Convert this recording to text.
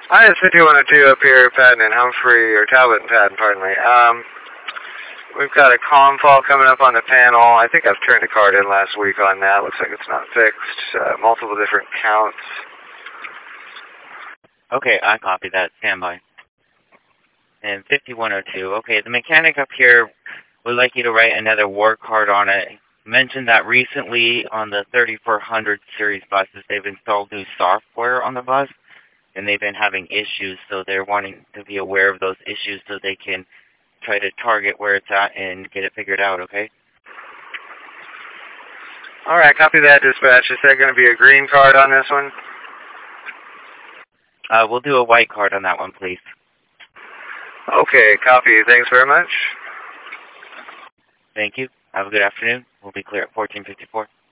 Hi, it's 5102 up here, Patton and Humphrey, or Talbot and Patton, pardon me. We've got a comm fault coming up on the panel. I think I've turned a card in last week on that. Looks like it's not fixed. Multiple different counts. Okay, I copy that. Stand by. And 5102. Okay, the mechanic up here would like you to write another war card on it. Mentioned that recently on the 3400 series buses, they've installed new software on the bus, and they've been having issues, so they're wanting to be aware of those issues so they can try to target where it's at and get it figured out, okay? All right, copy that, dispatch. Is there going to be a green card on this one? We'll do a white card on that one, please. Okay, copy. Thanks very much. Thank you. Have a good afternoon. We'll be clear at 1454.